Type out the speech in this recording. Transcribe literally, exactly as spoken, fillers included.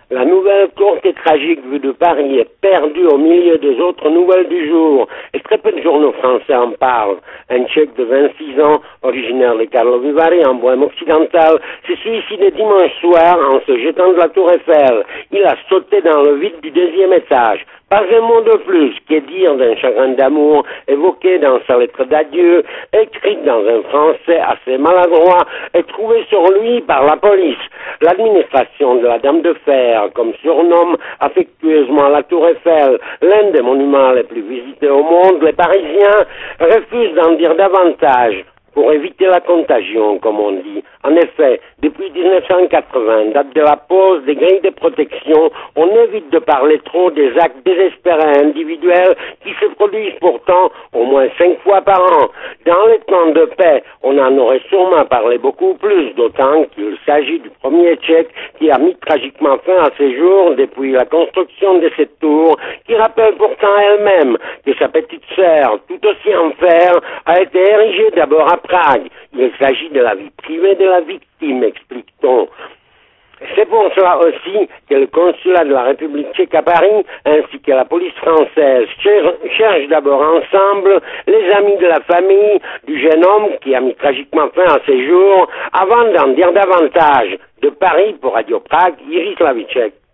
La nouvelle courte et tragique vue de Paris est perdue au milieu des autres nouvelles du jour, et très peu de journaux français en parlent. Un Tchèque de vingt-six ans, originaire de Karlovy Vary, en Bohême occidentale, s'est suicidé dimanche soir en se jetant de la tour Eiffel. Il a sauté dans le vide du deuxième étage. Pas un mot de plus, qu'est dire d'un chagrin d'amour évoqué dans sa lettre d'adieu, écrite dans un français assez maladroit et trouvé sur lui par la police. L'administration de la Dame de Fer, comme surnomme affectueusement la tour Eiffel, l'un des monuments les plus visités au monde, les Parisiens refusent d'en dire davantage. Pour éviter la contagion, comme on dit. En effet, depuis dix-neuf cent quatre-vingts, date de la pose des grilles de protection, on évite de parler trop des actes désespérés individuels qui se produisent pourtant au moins cinq fois par an. Dans les temps de paix, on en aurait sûrement parlé beaucoup plus, d'autant qu'il s'agit du premier Tchèque qui a mis tragiquement fin à ses jours depuis la construction de cette tour, qui rappelle pourtant elle-même que sa petite sœur, tout aussi en fer, a été érigée d'abord à Prague. Il s'agit de la vie privée de la victime, explique-t-on. C'est pour cela aussi que le consulat de la République tchèque à Paris, ainsi que la police française, cherchent d'abord ensemble les amis de la famille du jeune homme qui a mis tragiquement fin à ses jours, avant d'en dire davantage. De Paris pour Radio Prague, Iris Lavicek.